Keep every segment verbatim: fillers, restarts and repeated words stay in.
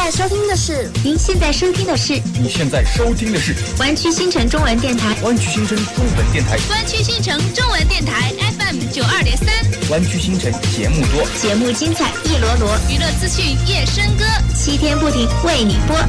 在收听的是， 您现在收听的是， 你现在收听的是湾区新城中文电台， 湾区新城中文电台， 湾区新城中文电台 F M 九二点三， 湾区新城节目多， 节目精彩一罗罗， 娱乐资讯夜笙歌， 七天不停为你播。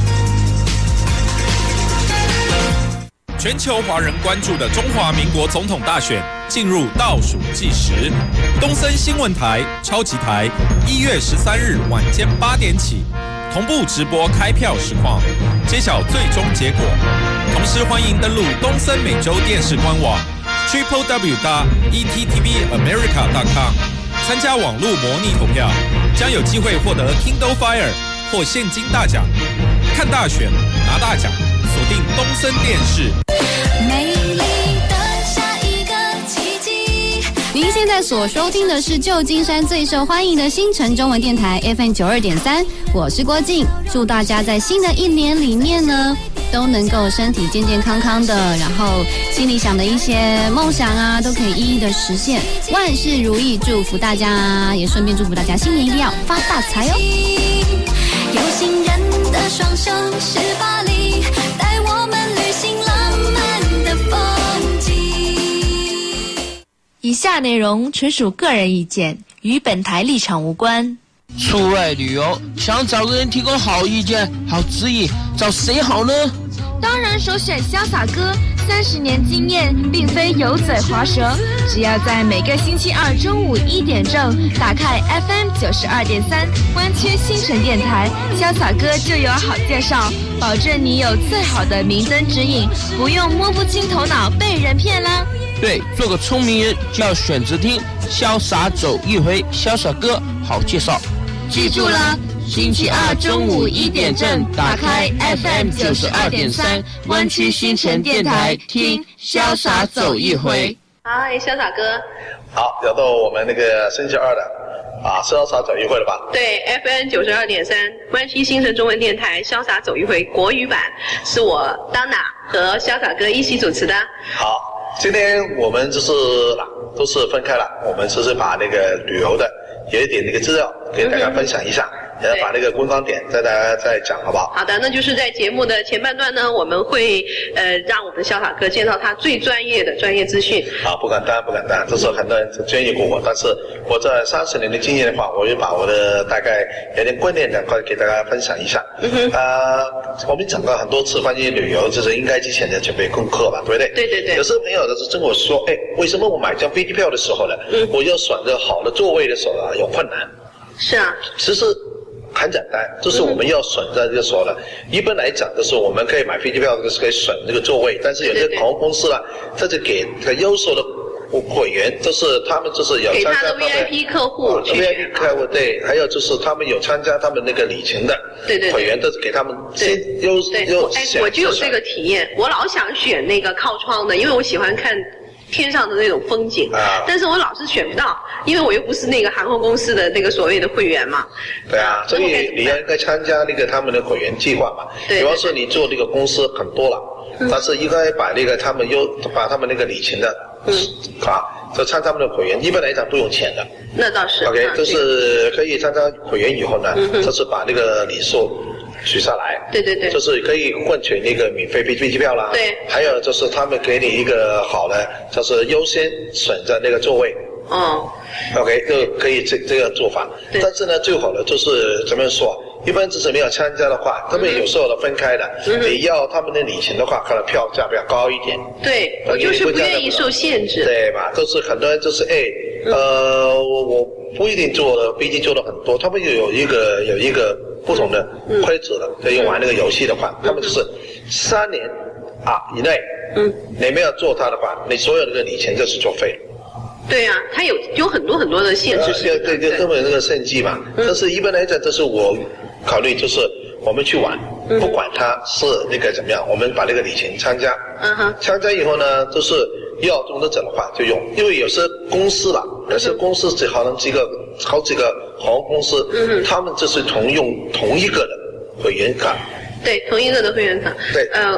全球华人关注的中华民国总统大选进入倒数计时，东森新闻台、超级台一月十三日晚间八点起同步直播开票实况，揭晓最终结果。同时欢迎登录东森美洲电视官网 triple w 点 e t t v america 点 com 参加网络模拟投票，将有机会获得 Kindle Fire 或现金大奖。看大选，拿大奖，锁定东森电视。 美丽的下一个奇迹。 您现在所收听的是旧金山最受欢迎的新城中文电台 F M 九二点三，我是郭静。祝大家在新的一年里面呢，都能够身体健健康康的，然后心里想的一些梦想啊，都可以一一的实现，万事如意。祝福大家，也顺便祝福大家新年一定要发大财哦！ 有情人的双手是巴黎，带我们旅行浪漫的风景。 以下内容纯属个人意见，与本台立场无关。 出外旅游，想找个人提供好意见、好指引，找谁好呢？ 当然首选潇洒哥，三十年经验，并非油嘴滑舌。只要在每个星期二中午一点正打开 F M 九十二点三湾区新城电台，潇洒哥就有好介绍，保证你有最好的明灯指引，不用摸不清头脑被人骗啦。 对，做个聪明人就要选择听，潇洒走一回，潇洒哥好介绍。 记住了，星期二中午一点正打开 F M 九十二点三湾区新城电台，听潇洒走一回。 嗨，潇洒哥。 好，聊到我们那个星期二的啊，潇洒走一回了吧？ 对 ，F M 九十二点三湾区新城中文电台潇洒走一回国语版，是我当娜和潇洒哥一起主持的。 好，今天我们就是都是分开了，我们只是把那个旅游的有一点那个资料给大家分享一下。嗯，也把那个官方点再大家再讲好不好？ 好的，那就是在节目的前半段呢，我们会呃让我们的潇洒哥介绍他最专业的专业资讯。 啊，不敢当，不敢当，这是很多人专业过我，但是我这三十年的经验的话，我就把我的大概有点观念的快给大家分享一下。嗯哼。呃，我们讲过很多次关于旅游，就是应该之前的准备功课吧，对不对？ 对对对。 有时候朋友就是跟我说，哎，为什么我买张飞机票的时候呢，嗯，我要选择好的座位的时候啊，有困难？ 是啊。 其实很简单，就是我们要选在这个时候了。一般来讲，就是我们可以买飞机票，就是可以选这个座位，但是有些航空公司呢，它就给这个优秀的会员，就是他们就是有参加他们给他的 V I P 客户去 ，V I P 客户对，还有就是他们有参加他们那个旅程的对对会员，都是给他们先优优哎，我就有这个体验，我老想选那个靠窗的，因为我喜欢看天上的那种风景，啊，但是我老是选不到，因为我又不是那个航空公司的那个所谓的会员嘛。 对啊，所以你要应该参加那个他们的会员计划嘛。对，比方说你做那个公司很多了，嗯，但是应该把那个他们优把他们那个里程的，嗯，啊，就参加他们的会员，一般来讲不用钱的。 那倒是。 OK，啊，就是可以参加会员以后呢，嗯，就是把那个里数取下来， 对对对， 就是可以换取那个免费飞机票啦。 对， 还有就是他们给你一个好的，就是优先选择那个座位。 哦 ，OK， 就可以这这个做法。但是呢，最好的就是怎么说？一般就是没有参加的话，他们有时候都分开的。嗯，你要他们的旅行的话，可能票价比较高一点。 对，我就是不愿意受限制。 对吧？都是很多人就是哎，呃，我我不一定坐的飞机坐的很多，他们有一个有一个不同的规则的，可以玩那个游戏的话，他们就是三年啊以内，嗯，你没有做它的话，你所有的旅程就是作废。 对啊，它有有很多很多的限制。 对对对，根本那个胜绩嘛。嗯，但是一般来讲，这是我考虑，就是我们去玩，嗯，不管它是那个怎么样，我们把那个旅程参加。嗯哼。参加以后呢，就是要用得着的话就用，因为有些公司啦，有些公司只可能几个好几个航空公司，嗯，他们就是同用同一个的会员卡。 对，同一个的会员卡。 对。 呃。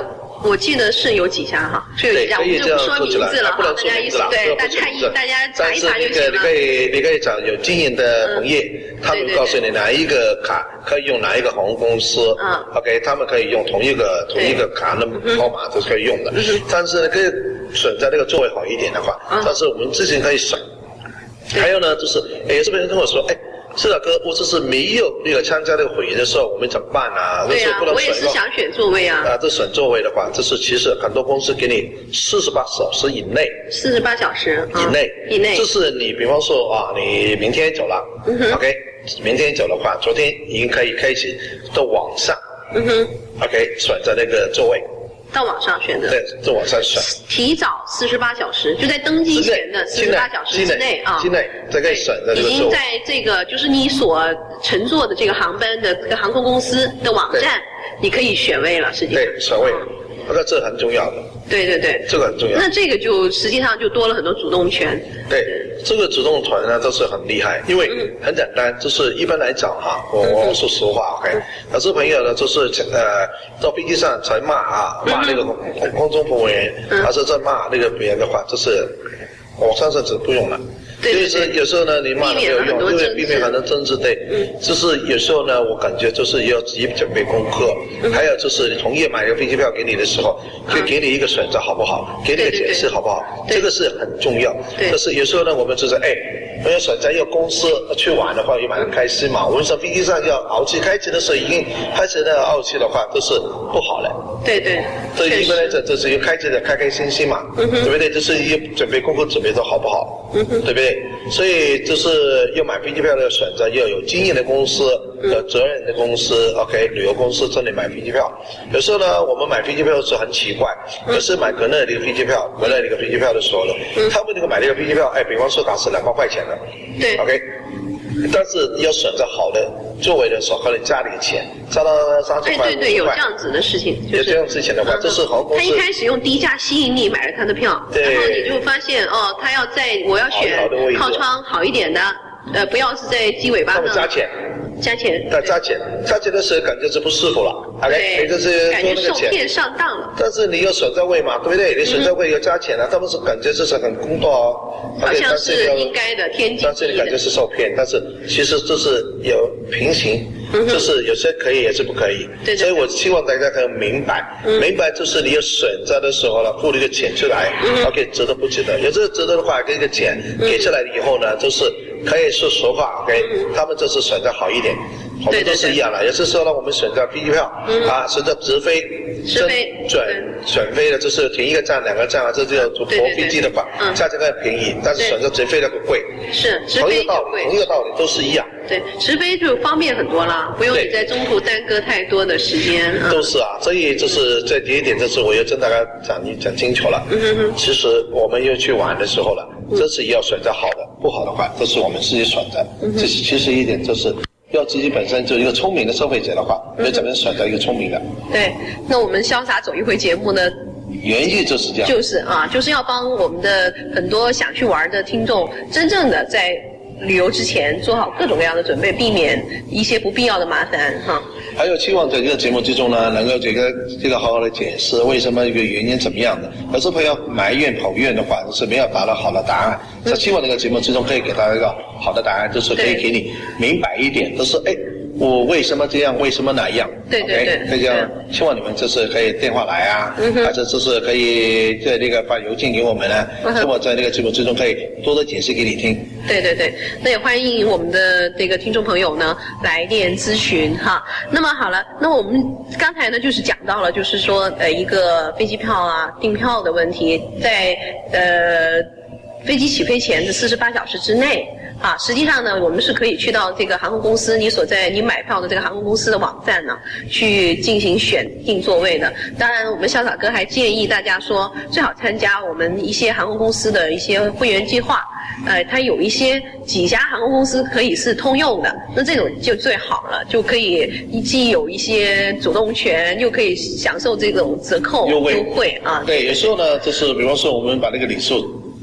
我记得是有几家哈，是有几家，我们就不说名字了， 不能大家意思对，大家一大家查一查就行了。 但是你可以你可以找有经验的同业，他们告诉你哪一个卡可以用哪一个航空公司，嗯 ，OK， 他们可以用同一个同一个卡的号码都可以用的，但是呢，可以选择那个座位好一点的话，但是我们之前可以省。还有呢，就是有些朋友跟我说，哎。是的哥，我只是没有那个参加这个会议的时候，我们怎么办啊？ 对啊，我也是想选座位啊。 啊，这选座位的话，这是其实很多公司给你四十八小时以内。 四十八小时以内， 以内。 这是你比方说啊，你明天走了，嗯哼 ，OK， 明天走的话，昨天已经可以开始到网上，嗯哼 ，OK， 选择那个座位。 到网上选择， 对，在网上选。 提早四十八小时，就在登机前的四十八小时之内啊， 之内才可以选择这个座位。 已经在这个就是你所乘坐的这个航班的这个航空公司的网站，你可以选位了，实际上。 对，选位，那这很重要的。 对对对， 这个很重要。 那这个就实际上就多了很多主动权。 对，这个主动权呢都是很厉害，因为很简单，就是一般来讲哈，我我说实话 ，OK， 有些朋友呢就是呃到飞机上才骂啊，骂那个空空中服务员，还是在骂那个别人的话，就是我上次是不用了。所以是有时候呢，你骂了没有用，因为避免很多争执。对，嗯，就是有时候呢，我感觉就是要自己准备功课，嗯、还有就是你同业买个飞机票给你的时候，就给你一个选择好不好？给你一个解释好不好？这个是很重要。对，但是有时候呢，我们就是哎，我要选择一个公司去玩的话，也蛮开心嘛。我们说飞机上要熬气，开机的时候已经开始那个熬气的话，都是不好的。 对对。 所以一般来讲，就是要开机的开开心心嘛，嗯、对不对？就是要准备功课准备的好不好？嗯、对不对？所以就是要买飞机票的选择，要有经验的公司、有责任的公司 ，OK， 旅游公司这里买飞机票。有时候呢，我们买飞机票是很奇怪，有时买国内的一个飞机票，国内的一个飞机票的时候呢，他们那个买那个飞机票，哎，比方说它是两万块钱的， 对 ，OK， 但是要选择好的座位的时候，可能加点钱，加到三十块、 哎，对对，有这样子的事情，就是、 有这样事情的话，这是航空公司。 他一开始用低价吸引你买了他的票，然后你就发现哦，他要在我要选靠窗好一点的，呃，不要是在机尾巴上。 加钱。 加钱， 对，加钱，加钱的时候感觉是不舒服了， 对， 就是感觉受骗上当了。 但是你有选择位嘛，对不对？你选择位要加钱啊，他们是感觉这是很公道哦， 好像是应该的，天经地义的。 但是你感觉是受骗，但是其实这是有平行，就是有些可以，也是不可以。 对， 所以我希望大家可以明白，明白就是你有选择的时候呢，付了一个钱出来 ，OK， 值得不值得？有这个值得的话，给个钱给出来以后呢，就是可以说实话 ，OK， 他们就是选择好一点。我们都是一样的，有些时候呢，我们选择飞机票，嗯、啊，选择直飞、 直飞、 转转飞的，就是停一个站、两个站啊，这就坐飞机的话，嗯、价钱更便宜，但是选择直飞那个贵。 是，直飞就贵。 同一个道理都是一样。 对，直飞就方便很多啦，不用你在中途耽搁太多的时间。嗯、 都是啊，所以就是这第一点，就是我要跟大家讲讲清楚了。嗯哼哼。其实我们要去玩的时候了，这是要选择好的，不好的话，这是我们自己选择。嗯、这是其实一点就是。要自己本身就是一个聪明的消费者的话，要怎么选择一个聪明的？ 对，那我们潇洒走一回节目呢？ 原意就是这样。 就是啊，就是要帮我们的很多想去玩的听众，真正的在旅游之前做好各种各样的准备，避免一些不必要的麻烦哈。 还有期望在这个节目之中呢，能够这个这个好好的解释为什么一个原因怎么样的。有时候朋友埋怨抱怨的话，是没有达到好的答案。在期望这个节目之中，可以给大家一个好的答案，就是可以给你明白一点，就是哎。我为什么这样？为什么那样？ 对对对， 那这样希望你们就是可以电话来啊，嗯、还是就是可以在那个发邮件给我们呢？嗯、希望在那个节目之中可以多多解释给你听。 对对对，那也欢迎我们的这个听众朋友呢来电咨询哈。那么好了，那我们刚才呢就是讲到了，就是说呃一个飞机票啊订票的问题，在呃飞机起飞前的四十八小时之内。啊，实际上呢，我们是可以去到这个航空公司，你所在你买票的这个航空公司的网站呢，去进行选定座位的。当然，我们潇洒哥还建议大家说，最好参加我们一些航空公司的一些会员计划。呃，它有一些几家航空公司可以是通用的，那这种就最好了，就可以既有一些主动权，又可以享受这种折扣优惠啊。 对，有时候呢，就是比方说我们把那个里数。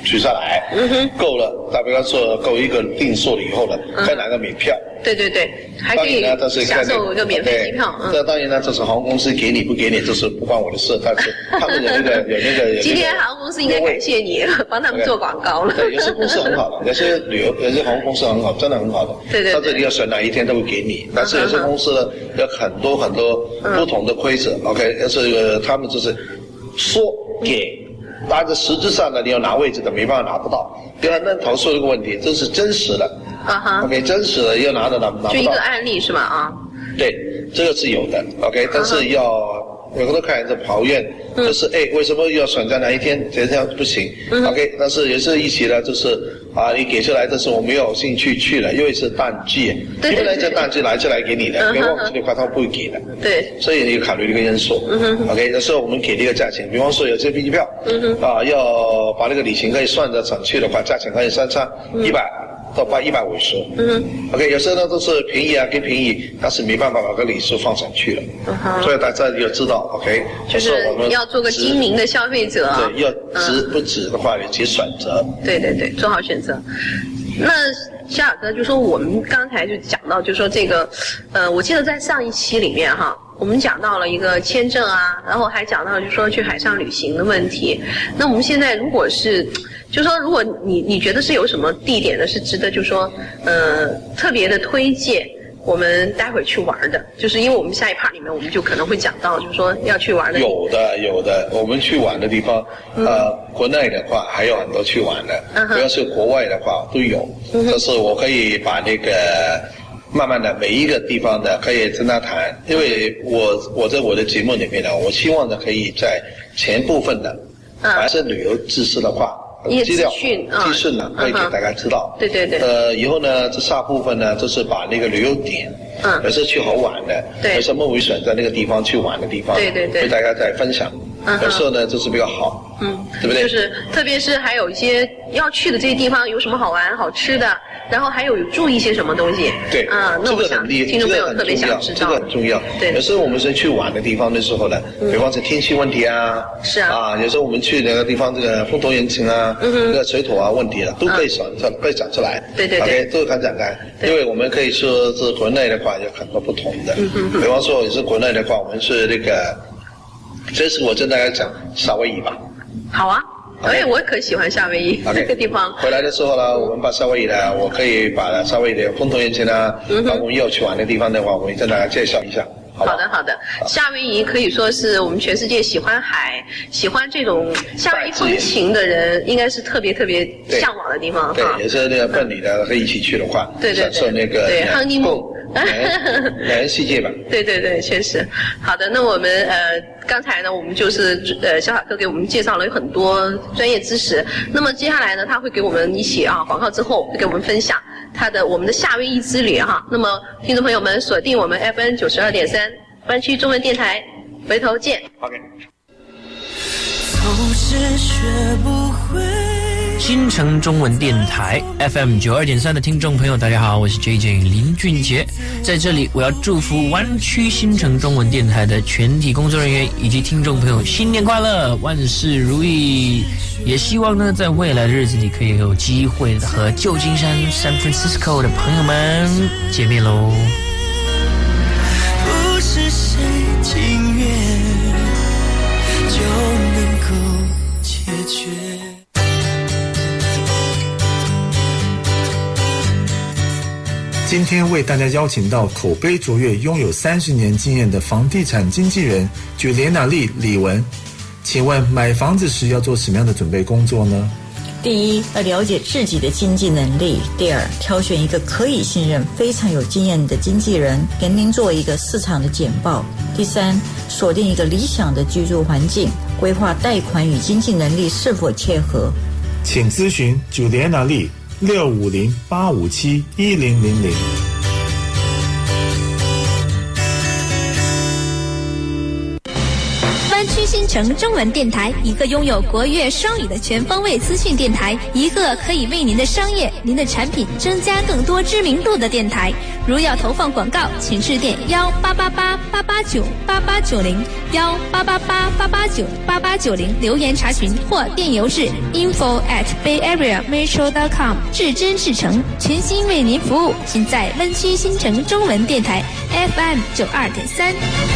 取下来，嗯哼，够了，大比方说够一个定数了以后呢，再拿个免票。 对对对，还可以享受一个免费机票。 这当然呢，这是航空公司给你不给你，这是不关我的事。但是他们有那个有那个。 今天航空公司应该感谢你，帮他们做广告了。 对，有些公司很好的，有些旅游有些航空公司很好，真的很好的。 对对。 到这里要选哪一天都会给你，但是有些公司呢有很多很多不同的规则。OK， 要是他们就是说给。但是实质上呢，你要拿位置的没办法拿不到。有很多人投诉这个问题，这是真实的。 啊哈。 OK， 真实的要拿的拿拿不到。 就一个案例是吗？啊。 对，这个是有的。OK， 但是要有很多客人在抱怨， 嗯、 就是哎，为什么要选在哪一天？这样不行。嗯、OK， 但是也是一起的，就是啊，你给出来，但是我没有兴趣去了，因为是淡季，一般来讲淡季来就来给你的，别忘记的话他不会给的。 对。 所以你考虑这个因素。嗯哼。OK， 有时候我们给这个价钱，比方说有些飞机票，嗯哼，啊，要把那个里程可以算得上去的话，价钱可以相差一百。到八一百五十，嗯 ，OK， 有时候呢都是便宜啊，给便宜，但是没办法把个里数放上去了，嗯、所以大家要知道 ，OK， 就是你要做个精明的消费者， 对，要值不值的话，你自己选择， 对对对，做好选择。那夏尔哥就说，我们刚才就讲到，就说这个，呃，我记得在上一期里面哈，我们讲到了一个签证啊，然后还讲到就说去海上旅行的问题。那我们现在如果是。就说，如果你你觉得是有什么地点呢，是值得就说，呃，特别的推荐我们待会儿去玩的，就是因为我们下一 part 里面我们就可能会讲到，就是说要去玩的。 有的有的，我们去玩的地方，嗯、呃，国内的话还有很多去玩的，嗯、主要是国外的话都有。嗯、但是我可以把那个慢慢的每一个地方的可以跟他谈，因为我我在我的节目里面呢，我希望呢可以在前部分的，凡是旅游知识的话。资料、资讯呢，可以给大家知道。 对对对。 呃，以后呢，这下部分呢，就是把那个旅游点，嗯，也是去好玩的， 对， 为什么会选择那个地方去玩的地方， 对对对， 给大家再分享。嗯，有时候呢，就是比较好， 嗯， 对不对？ 就是特别是还有一些要去的这些地方有什么好玩、好吃的，然后还有注意一些什么东西。 对， 啊，那我想听众朋友特别想知道， 这个很重要。 对， 有时候我们是去玩的地方的时候呢，比方说天气问题啊， 是啊， 啊，有时候我们去那个地方，这个风土人情啊，嗯哼，这个水土啊问题了，都可以讲出，可以讲出来。 对对对 ，OK， 都很简单，因为我们可以说是国内的话有很多不同的，嗯哼，比方说也是国内的话，我们是那个。这次我跟大家讲夏威夷吧。 好啊，哎，我可喜欢夏威夷这个地方。 回来的时候呢，我们把夏威夷呢，我可以把夏威夷的风土人情呢，把我们要去玩的地方的话，我会跟大家介绍一下。 好的，好的。夏威夷可以说是我们全世界喜欢海、喜欢这种夏威夷风情的人，应该是特别特别向往的地方。 对，也是那个伴侣的可以一起去的话， 对对对， 享受那个对亨尼姆。 两人世界吧。 对对对，确实。好的，那我们呃刚才呢，我们就是呃小海哥给我们介绍了很多专业知识。那么接下来呢，他会给我们一起啊广告之后给我们分享他的我们的夏威夷之旅哈。那么听众朋友们锁定我们 F M 九十二点三湾区中文电台，回头见。 OK。 总是学不会。 新城中文电台 F M 九十二点三的听众朋友，大家好，我是 J J 林俊杰，在这里我要祝福湾区新城中文电台的全体工作人员以及听众朋友新年快乐，万事如意。也希望呢，在未来的日子里可以有机会和旧金山 San Francisco 的朋友们见面喽。 不是谁情愿就能够解决。 今天为大家邀请到口碑卓越、拥有三十年经验的房地产经纪人举莲娜丽李文。请问买房子时要做什么样的准备工作呢？ 第一，要了解自己的经济能力；第二，挑选一个可以信任、非常有经验的经纪人，给您做一个市场的简报；第三，锁定一个理想的居住环境，规划贷款与经济能力是否切合。 请咨询举莲娜丽。六五零八五七一零零零。 湾区新新城中文电台，一个拥有国乐双语的全方位资讯电台，一个可以为您的商业、您的产品增加更多知名度的电台。如要投放广告，请致电幺八八八八八九八八九零幺八八八八八九八八九零留言查询，或电邮至 info at bay area metro dot com。至真至诚，全心为您服务，尽在湾区新城中文电台 F M 九二点三。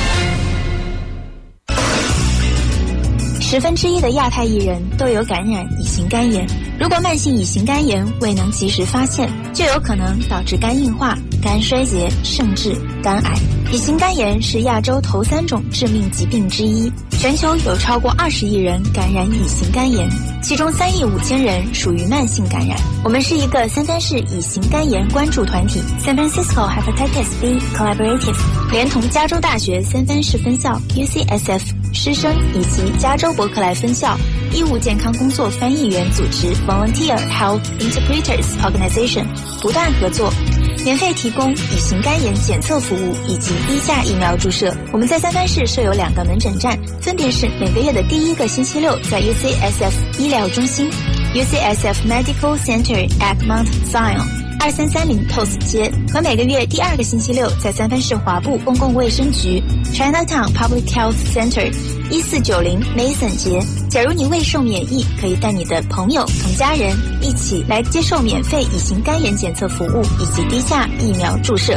十分之一的亚太艺人都有感染乙型肝炎。如果慢性乙型肝炎未能及时发现，就有可能导致肝硬化、肝衰竭，甚至肝癌。乙型肝炎是亚洲头三种致命疾病之一，全球有超过二十亿人感染乙型肝炎，其中三亿五千人属于慢性感染。我们是一个三藩市乙型肝炎关注团体 San Francisco Hepatitis B Collaborative， 连同加州大学三藩市分校 U C S F 师生以及加州伯克莱分校义务健康工作翻译员组织 Volunteer Health Interpreters Organization 不断合作，免费提供乙型肝炎检测服务以及低价疫苗注射。我们在三藩市设有两个门诊站，分别是每个月的第一个星期六在 U C S F 医疗中心 U C S F Medical Center at Mount Zion二三三零 Post 街，和每个月第二个星期六在三藩市华埠公共卫生局 Chinatown Public Health Center一四九零 Mason 街。假如你未受免疫，可以带你的朋友同家人一起来接受免费乙型肝炎检测服务以及低价疫苗注射。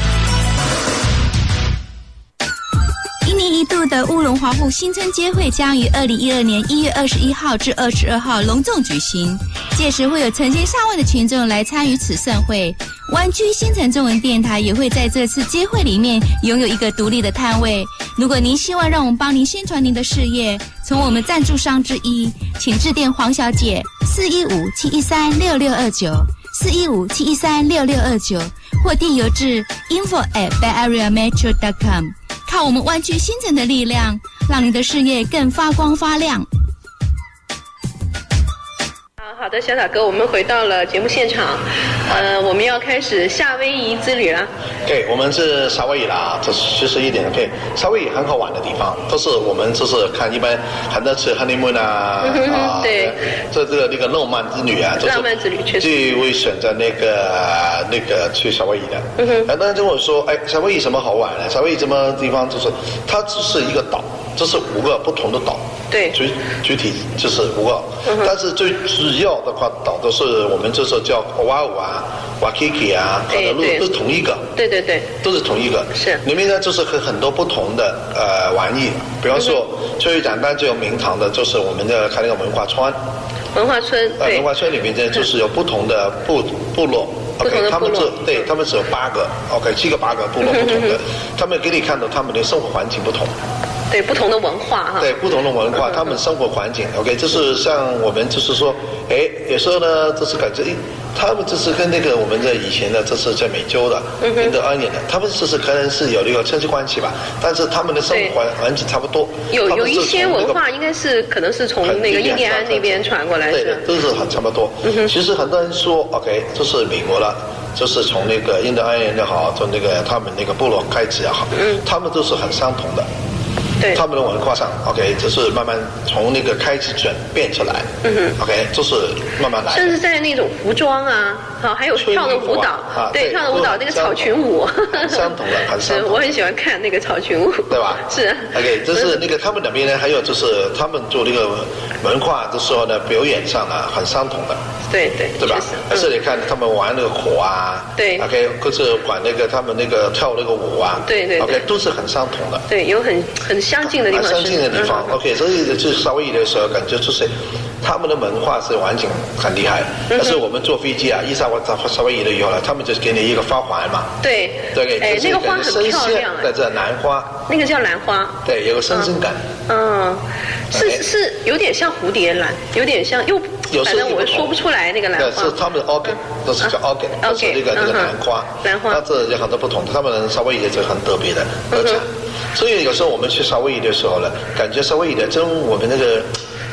一年一度的乌龙华埠新春街会将于二零一二年一月二十一号至二十二号隆重举行，届时会有成千上万的群众来参与此盛会。湾区新城中文电台也会在这次街会里面拥有一个独立的摊位。如果您希望让我们帮您宣传您的事业，从我们赞助商之一，请致电黄小姐四一五七一三六六二九四一五七一三六六二九，或电邮至 info at bay area metro dot com。靠我们湾区新城的力量，让你的事业更发光发亮。 好的，小傻哥，我们回到了节目现场，呃，我们要开始夏威夷之旅了。 对，我们是夏威夷啦，这其实一点 OK， 夏威夷很好玩的地方，都是我们就是看一般很多次 honeymoon 啊， 嗯、 啊， 对， 这这个那个浪漫之旅啊， 浪漫之旅确实最会选择那个那个去夏威夷的。 嗯哼， 很多人跟我说，哎，夏威夷什么好玩的？夏威夷什么地方？就是它只是一个岛，这是五个不同的岛。 对， 具具体就是五个，嗯、但是最主要的话岛都是我们就是叫瓦武啊、瓦 Kiki 啊，可能都是同一个。 对对对， 都是同一个。 是里面呢就是和很多不同的呃玩意，比方说、嗯、最简单最有名堂的就是我们的看那个文化村。 文化村， 呃，文化村里面呢就是有不同的部部落。OK， 他们是对他们只有八个 ，OK， 七个八个部落不同的，他们给你看到他们的生活环境不同。 对不同的文化哈， 对不同的文化，他们生活环境 ，OK， 就是像我们就是说，哎，有时候呢，就是感觉，哎，他们就是跟那个我们的以前的，这是在美洲的，印第安人的，他们就是可能是有那个亲戚关系吧，但是他们的生活环境差不多。 有有一些文化应该是可能是从那个印第安那边传过来的， 对，都是很差不多。嗯、其实很多人说 ，OK， 这是美国了。就是从那个印第安人也好，从那个他们那个部落开始也好，嗯，他们都是很相同的。 对， 他们的文化上 ，OK， 就是慢慢从那个开始转变出来，嗯哼 ，OK， 就是慢慢来。 甚至在那种服装啊，好，还有跳的舞蹈， 啊、 对，跳的舞蹈那个草裙舞， 相同的，很相同。 我很喜欢看那个草裙舞， 对吧？ 是 ，OK， 就是那个他们那边呢，还有就是他们做那个文化的时候呢，表演上呢很相同的。 对对， 对吧？而且你看他们玩那个火啊， 对 ，OK， 或者管那个他们那个跳那个舞啊， 对对 ，OK， 都是很相同的。 对，有很很相近的地方。 相近的地方 ，OK， 所以就夏威夷的时候，感觉就是他们的文化是完全很厉害。但是我们坐飞机啊，一上到夏威夷了以后呢，他们就给你一个花环嘛。 对， 对， 哎，那个花很漂亮， 在这兰花。 那个叫兰花。 对，有个生生感。 嗯，是是有点像蝴蝶兰，有点像又。反正我说不出来那个兰花， 是他们的 orchid， 都是叫 orchid， 都是那个那个兰花， 兰花， 它这有很多不同的，他们夏威夷就很特别的特产。所以有时候我们去夏威夷的时候呢，感觉夏威夷的跟我们那个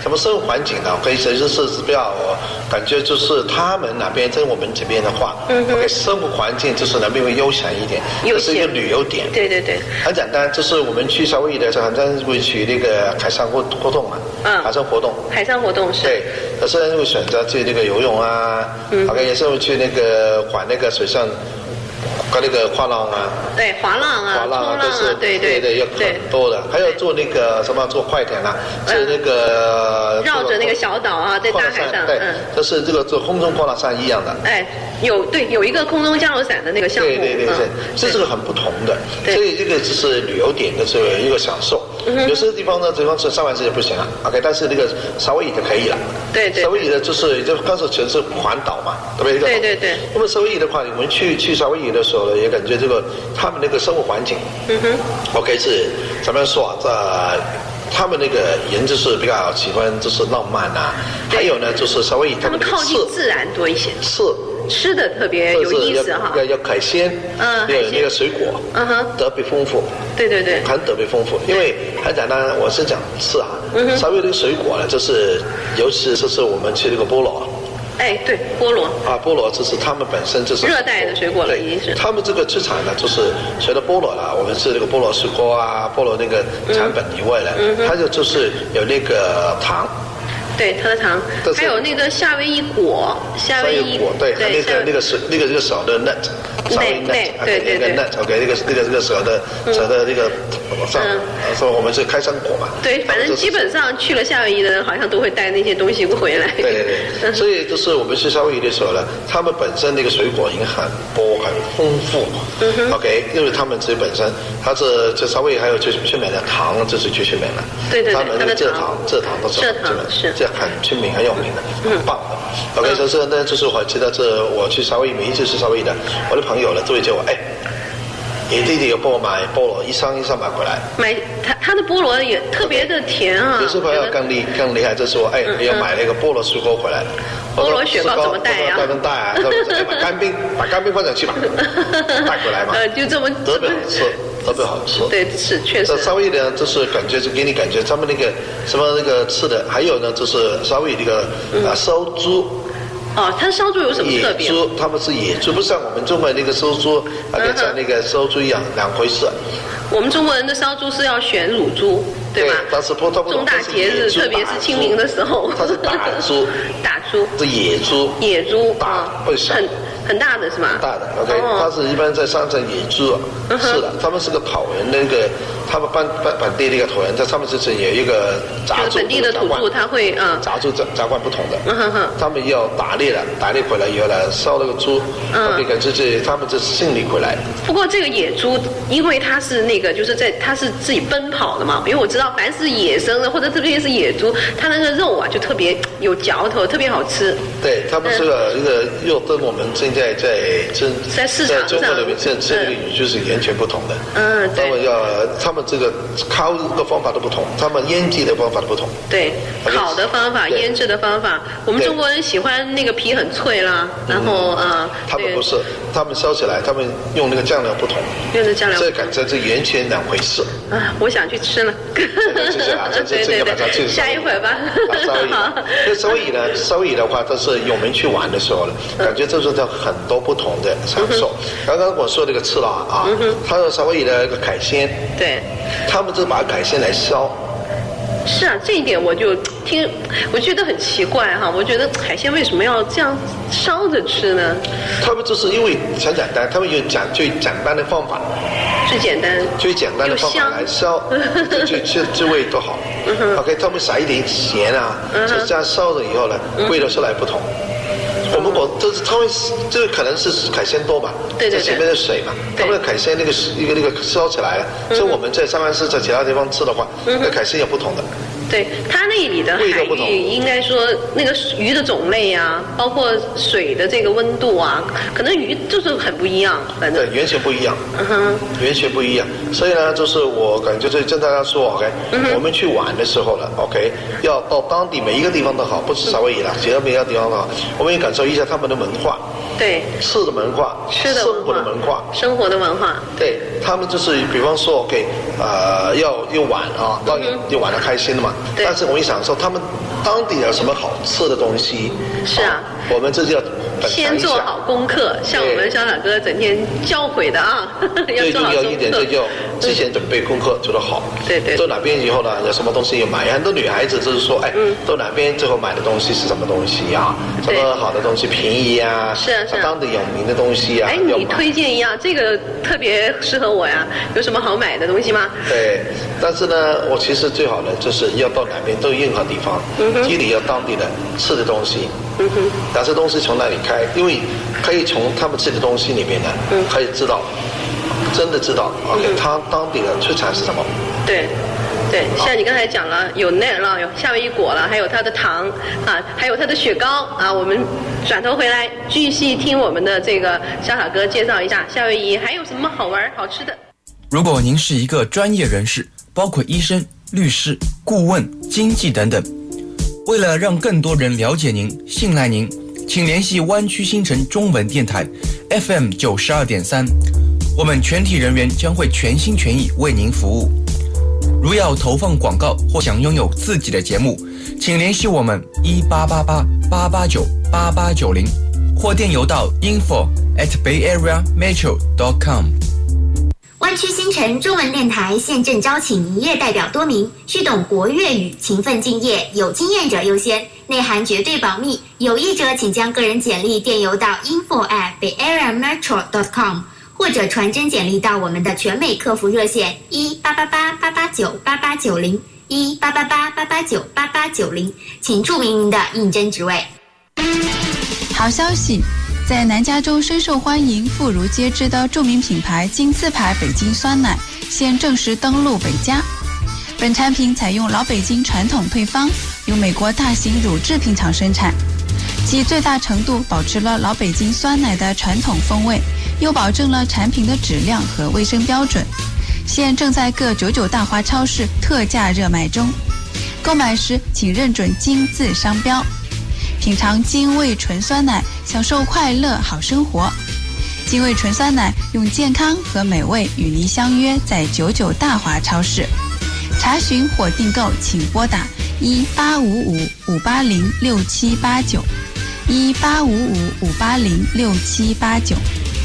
什么生活环境呢？可以其实是比较感觉就是他们那边在我们这边的话，嗯，OK， 生活环境就是那边会悠闲一点，这是一个旅游点。 对对对， 很简单，就是我们去夏威夷的时候，很多人会去那个海上活活动嘛，嗯，海上活动， 海上活动是。 对，有些人会选择去那个游泳啊，嗯，OK， 有些人会去那个环那个水上。跟那个滑浪啊， 对，滑浪啊， 滑浪啊， 都是对对对，有很多的，还有做那个什么做快艇啊，是那个绕着那个小岛啊，在大海上， 对，这是这个做空中滑浪伞一样的。 哎，有对有一个空中降落伞的那个项目， 对对对对，这是个很不同的，所以这个只是旅游点的这个一个享受。有些地方呢，地方是上万次就不行了 ，OK， 但是那个夏威夷就可以了。 对对， 夏威夷的就是就刚才全是环岛嘛，对不对？ 对对对。 那么夏威夷的话，我们去去夏威夷的时候呢，也感觉这个他们那个生活环境，嗯哼 ，OK 是怎么样说啊？这他们那个人就是比较喜欢就是浪漫啊，还有呢就是夏威夷他们靠近自然多一些， 是。 吃的特别有意思哈， 要要海鲜，嗯，有那个水果，嗯哼，特别丰富， 对对对， 很特别丰富。因为很简单，我是讲吃啊，嗯，稍微那个水果呢，就是尤其就是我们去那个菠萝， 哎，对，菠萝啊，菠萝就是他们本身就是热带的水果了，已经是。 他们这个出产呢，就是除了菠萝啦，我们是那个菠萝水果啊，菠萝那个产本以外呢，嗯，它就就是有那个糖。 对，它的糖，还有那个夏威夷果，夏威夷果，对，那个那个是那个这个小的 nut， 夏威夷 nut， 对对对 nut，OK， 那个那个这个小的小的那个上，说我们是开山果嘛。 对，反正基本上去了夏威夷的人，好像都会带那些东西回来。 对对对，所以就是我们去夏威夷的时候呢，他们本身那个水果已经很多很丰富，OK， 因为他们自己本身，它这这夏威夷还有最最美的糖，这是最最美的。 对对对， 他们那个蔗糖，蔗糖都是蔗糖是。 很出名、很有名的，很棒的。OK， 所以这呢，就是我记得这我去夏威夷，每一次去夏威夷的，我的朋友呢都会叫我，哎，你弟弟有帮我买菠萝，一箱一箱买回来。 买他他的菠萝也特别的甜啊。 有些朋友更厉更厉害，就是说，哎，你要买那个菠萝水果回来。 菠萝雪糕怎么带呀？ 带不带啊？把干冰把干冰放上去吧，带回来嘛。 呃，就这么特别好吃。特别好吃， 对，是确实。 夏威夷呢，就是感觉就给你感觉他们那个什么那个吃的，还有呢，就是夏威夷那个啊烧猪。 哦，它烧猪有什么特别？ 野猪，他们是野猪，不像我们中国那个烧猪，啊，跟像那个烧猪一样两回事。 我们中国人的烧猪是要选乳猪，对吧？ 但是不，它不重大节日，特别是清明的时候。 它是大猪， 大猪是野猪， 野猪大会小。 很大的是吗？ 大的 ，OK， 它是一般在山上野猪，是的，他们是个讨人那个，他们本本本地那个土人，在上面就是有一个杂住， 本地的土著他会嗯， 杂住杂杂惯不同的，嗯哼哼，他们要打猎了，打猎回来以后呢，烧那个猪，嗯，可以感觉这他们这是胜利回来。 不过这个野猪，因为它是那个就是在它是自己奔跑的嘛，因为我知道凡是野生的或者特别是野猪，它那个肉啊就特别有嚼头，特别好吃。 对，他们这个一个肉跟我们现在在在在市场上， 在中国里面这这个语就是完全不同的。 嗯，对。 他们要他们这个烤的方法都不同，他们腌制的方法都不同。 对，烤的方法、腌制的方法，我们中国人喜欢那个皮很脆啦，然后啊， 他们不是，他们烧起来，他们用那个酱料不同， 用的酱料， 这感觉是完全两回事。 啊，我想去吃了。 对对对， 下一回吧。 好，那夏威夷呢？夏威夷的话，它是我们去玩的时候呢，感觉这是它很多不同的享受。刚刚我说那个吃了啊，它有夏威夷的那个海鲜， 对， 他们就把海鲜来烧。 是啊，这一点我就听，我觉得很奇怪哈。我觉得海鲜为什么要这样烧着吃呢？ 他们就是因为很简单，他们有讲最简单的方法， 最简单、 最简单的方法来烧，最最滋味都好。OK， 他们撒一点咸啊，就这样烧了以后呢，味道出来不同。我们我这是他们这个可能是海鲜多嘛， 对对对， 前面的水嘛，他们的海鲜那个一个那个烧起来了，所以我们在上岸市在其他地方吃的话，那海鲜也不同的。 对，它那里的海域应该说那个鱼的种类啊，包括水的这个温度啊，可能鱼就是很不一样，反正对，完全不一样， 嗯哼， 完全不一样。所以呢，就是我感觉这跟大家说 ，OK，、嗯、我们去玩的时候呢 ，OK， 要到当地每一个地方都好，不是夏威夷啦，其他每一个地方都好，我们也感受一下他们的文化。 对， 吃的文化， 吃的生活的文化， 生活的文化。 对他们就是，比方说 ，OK， 呃，要要玩啊，当然要玩的开心的嘛。但是我一想说，他们当地有什么好吃的东西。 是啊， 我们这就要先做好功课，像我们潇洒哥整天教诲的啊，要做好功课。 最重要一点，这就之前准备功课做得好。 对对。 到哪边以后呢，有什么东西要买？很多女孩子就是说，哎，嗯、到哪边最后买的东西是什么东西呀、啊？什么好的东西便宜呀？ 是啊是啊。 当地有名的东西啊。 哎，你推荐一样，这个特别适合我呀。有什么好买的东西吗？ 对，但是呢，我其实最好的就是要到哪边都有任何地方，嗯、一定要当地的吃的东西。嗯哼，但是东西从哪里开？因为可以从他们吃的东西里面呢，嗯、可以知道，真的知道 ，OK，、嗯、他当地的出产是什么？ 对，对，像你刚才讲了，有奶酪，有夏威夷果了，还有它的糖啊，还有它的雪糕啊。我们转头回来继续听我们的这个潇洒哥介绍一下夏威夷还有什么好玩好吃的。 如果您是一个专业人士，包括医生、律师、顾问、经纪等等。为了让更多人了解您、信赖您，请联系湾区新城中文电台 F M 九十二点三，我们全体人员将会全心全意为您服务。如要投放广告或想拥有自己的节目，请联系我们一八八八八八九八八九零，或电邮到 info at bayareametro dot com。 湾区新城中文电台现正招请营业代表多名，需懂国粤语，勤奋敬业，有经验者优先，内涵绝对保密。有意者请将个人简历电邮到 info at bayareametro dot com， 或者传真简历到我们的全美客服热线一八八八八八九八八九零一八八八八八九八八九零，请注明您的应征职位。 好消息！在南加州深受欢迎、妇孺皆知的著名品牌金字牌北京酸奶现正式登陆北加。本产品采用老北京传统配方，由美国大型乳制品厂生产，其最大程度保持了老北京酸奶的传统风味，又保证了产品的质量和卫生标准。现正在各九九大华超市特价热卖中，购买时请认准金字商标。品尝金味纯酸奶，享受快乐好生活。金味纯酸奶用健康和美味与您相约在九九大华超市。查询或订购请拨打一八五五五八零六七八九一八五五五八零六七八九。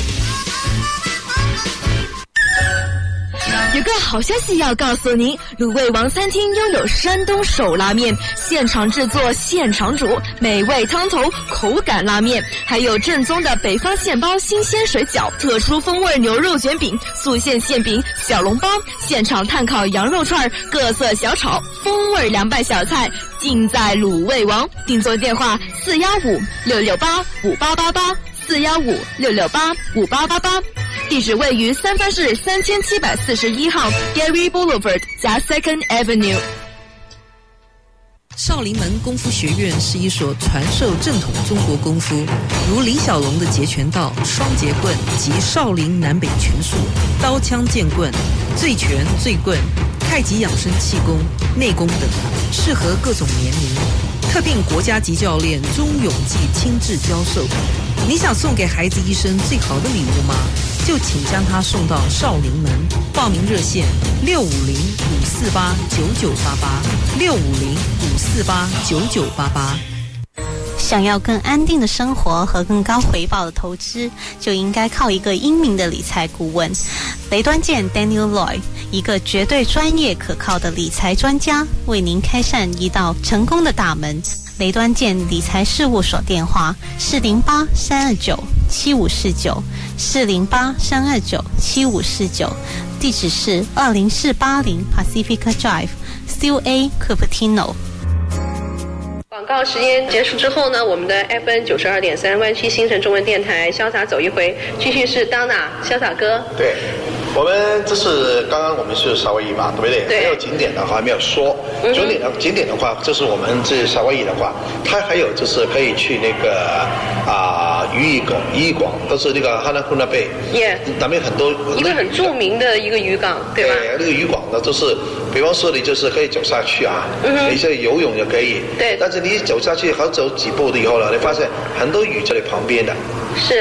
有个好消息要告诉您，卤味王餐厅拥有山东手拉面，现场制作现场煮，美味汤头口感拉面，还有正宗的北方现包新鲜水饺，特殊风味牛肉卷饼，素馅馅饼，小笼包，现场炭烤羊肉串，各色小炒，风味凉拌小菜，尽在卤味王。订座电话四幺五六六八五八八八四幺五六六八五八八八。地址位于三藩市三千七百四十一号 Gary Boulevard 加 Second Avenue。 少林门功夫学院是一所传授正统中国功夫，如李小龙的截拳道、双截棍及少林南北拳术、刀枪剑棍、醉拳、醉棍、太极养生气功、内功等，适合各种年龄。特聘国家级教练钟永记亲自教授。你想送给孩子一生最好的礼物吗？就请将它送到少林门。报名热线六五零五四八九九八八六五零五四八九九八八。 想要更安定的生活和更高回报的投资，就应该靠一个英明的理财顾问。雷端健 Daniel Loy， 一个绝对专业可靠的理财专家，为您开扇一道成功的大门。雷端健理财事务所电话四零八三二九七五四九四零八三二九七五四九，地址是二零四八零 Pacifica Drive Still A Cupertino。 广告时间结束之后呢，我们的 F M 九十二点三湾区新城中文电台潇洒走一回，继续是 Donna 潇洒哥。 对，我们这是刚刚我们是夏威夷嘛，对不对？ 对。 还有景点的话没有说，景点的景点的话，就是我们这夏威夷的话，它还有就是可以去那个啊渔渔港，渔渔港都是那个哈纳库纳贝， 耶， 那边很多一个很著名的一个渔港，对吧？ 对，那个渔港呢，就是比方说你就是可以走下去啊，嗯，你是游泳也可以， 对， 但是你走下去好走几步的以后呢，你发现很多鱼在你旁边的， 是。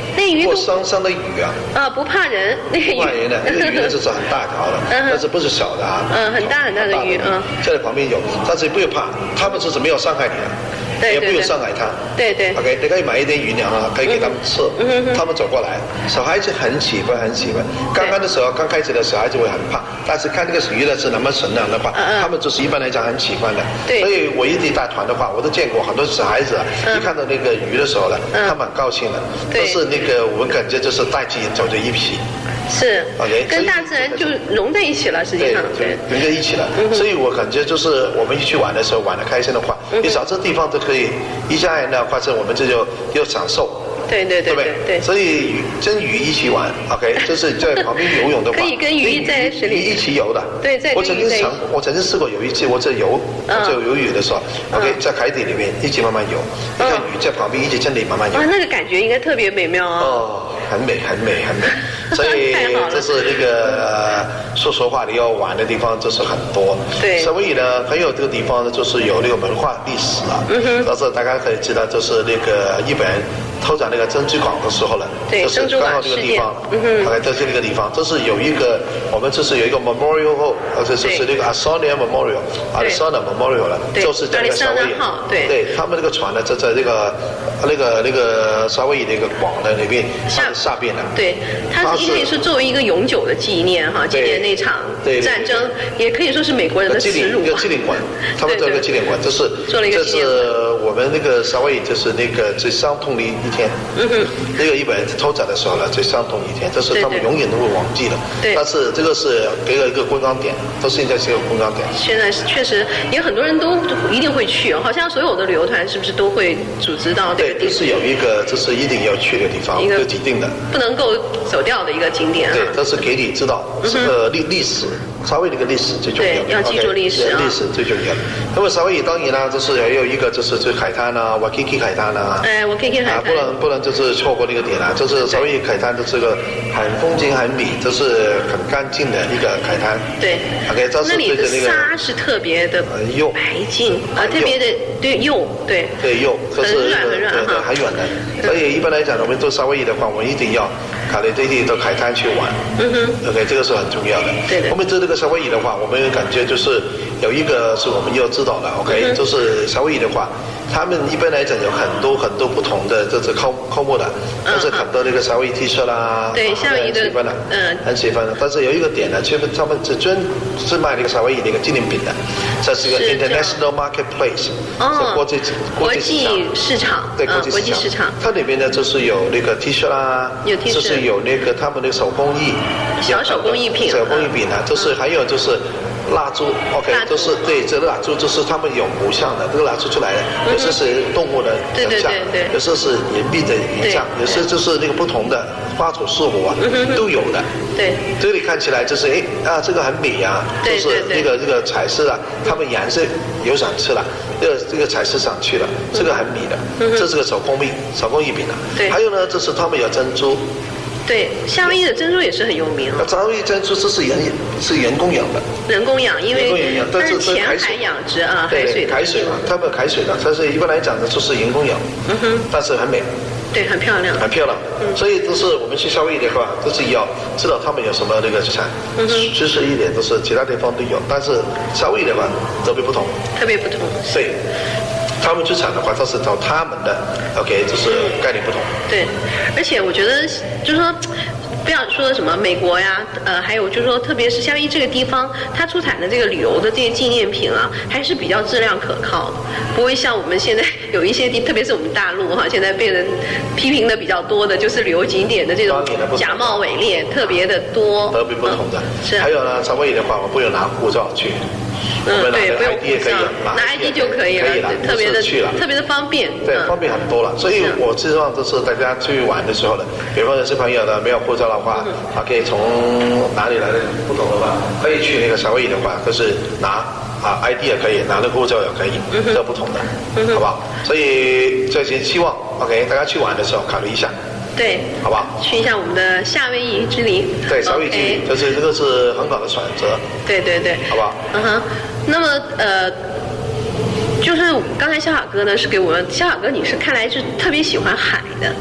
那鱼过山上的鱼啊， 啊不怕人，那个鱼不怕人的，那个鱼呢就是很大条的，但是不是小的啊， 嗯，很大很大的鱼，嗯， 在旁边有，但是不要怕，他们就是没有伤害你的。 对对对， 也不有伤害它。 对对。 OK， 你可以买一点鱼粮啊，可以给他们吃。嗯嗯。他们走过来，小孩子很喜欢，很喜欢。刚刚的时候，刚开始的小孩子会很怕，但是看这个鱼呢是那么纯良的话，他们就是一般来讲很喜欢的。对。所以我一起带团的话，我都见过很多小孩子啊，一看到那个鱼的时候呢，他们很高兴的。对。但是那个我们感觉就是带起走在一起。 是。OK。跟大自然就融在一起了，实际上。对。融在一起了，所以我感觉就是我们一去玩的时候，玩的开心的话，你找这地方都可以。一家人的话，是我们这就又享受， 对对对对对， 所以跟鱼一起玩 ，OK， 就是在旁边游泳的话， 可以跟鱼在水里一起游的。 对，在我曾经尝，我曾经试过有一次，我在游，我在游鱼的时候 ，OK， 在海底里面一起慢慢游，你看鱼在旁边一起这里慢慢游， 啊，那个感觉应该特别美妙啊。 哦，很美，很美，很美。所以这是那个说实话，你要玩的地方就是很多。对。所以呢，还有这个地方呢，就是有那个文化历史啊。嗯哼。但是大家可以知道，就是那个日本人偷走那个珍珠港的时候呢， 对， 就是刚好这个地方，嗯哼，大概在这个地方，这是有一个我们这是有一个 memorial hall， 而且就是那个 Asonia Memorial， Asonia Memorial 了，就是在那个夏威夷。对。对他们那个船呢，就在这个那个那个夏威夷那个广的那边下下边的。 对，它是因为是作为一个永久的纪念哈，纪念那场战争，也可以说是美国人的耻辱。 一个纪念馆，他们做一个纪念馆，这是这是我们那个夏威夷，就是那个最伤痛的一天。嗯哼，那个日本人偷走的时候呢，最伤痛的一天，这是他们永远都会忘记的。对，但是这个是给了一个观光点，到现在是一个观光点。 现在是确实有很多人都一定会去，好像所有的旅游团是不是都会组织到这个地方？ 对，这是有一个，这是一定要去的地方，一个指定的， 不能够走掉的一个景点。 对，这是给你知道这个历历史，夏威夷的历史最重要。 对，要记住历史啊， 历史最重要。那么夏威夷当然呢，就是还有一个就是这海滩啊 ，Waikiki 海滩啊。 哎 ，Waikiki 海滩。 不能不能就是错过那个点啊，就是夏威夷海滩的这个很风景很美，这是很干净的一个海滩。 对。 OK， 这是对着那个。 沙是特别的幼白净啊，特别的对幼对。 对幼，这是很软很软哈， 很软的。所以一般来讲，我们做夏威夷的话，我们一定要考虑这些的海滩去玩。嗯哼。OK， 这个是很重要的。对的。我们做这个夏威夷的话，我们感觉就是有一个是我们要知道的。OK， 就是夏威夷的话。他们一般来讲有很多很多不同的这是科科目的，但是很多那个夏威夷 T 恤啦， 对，夏威夷的， 很喜欢的，嗯，很喜欢的。但是有一个点呢，其实他们是专是卖那个夏威夷那个纪念品的，这是一个 international marketplace， 是国际国际市场， 对，国际市场。它里面呢就是有那个 T 恤啦， 有 T 恤， 就是有那个他们的手工艺， 小手工艺品， 手工艺品呢，就是还有就是。蜡烛 ，OK， 都是对，这个蜡烛就是他们有模像的，这个蜡烛出来的，有时是动物的影像，有时是岩壁的影像，有时就是那个不同的花草树木啊，都有的。对，这里看起来就是哎啊，这个很美啊，就是那个这个彩色啊，他们颜色有上去了，这个这个彩色上去了，这个很美的，这是个手工艺手工艺品啊。对，还有呢，就是他们有珍珠。 对，夏威夷的珍珠也是很有名啊。 夏威夷珍珠这是人是人工养的， 人工养，因为它是浅海养殖啊，海水的。 海水嘛，他们海水的，但是一般来讲呢，就是人工养。嗯哼。但是很美。 对，很漂亮。 很漂亮。嗯。所以就是我们去夏威夷的话，就是要知道他们有什么那个产。嗯哼。知识一点都是其他地方都有，但是夏威夷的话特别不同。 特别不同。 对。他们出产的话，都是找他们的 ，OK， 就是概念不同。 对，而且我觉得就是说，不要说什么美国呀，呃，还有就是说，特别是夏威夷这个地方，它出产的这个旅游的这些纪念品啊，还是比较质量可靠的，不会像我们现在有一些地，特别是我们大陆哈，现在被人批评的比较多的，就是旅游景点的这种假冒伪劣特别的多。 特别不同的。是。还有呢，夏威夷的话，我不用拿护照去。 嗯，对，不用护照，拿 I D 就可以了，特别的特别的方便， 对，方便很多了。所以我希望就是大家去玩的时候呢，比方说是朋友呢没有护照的话，他可以从哪里来的不懂的话，可以去那个夏威夷的话，就是拿啊 I D 也可以，拿那个护照也可以，这不同的，好不好？所以这些希望 OK， 大家去玩的时候考虑一下。 对， 好不好？ 去一下我们的夏威夷之旅。 对，夏威夷之旅，就是这个是很好的选择。 对对对， 好不好？ 嗯哼，那么呃，就是刚才潇洒哥呢是给我们，潇洒哥你是看来是特别喜欢海的，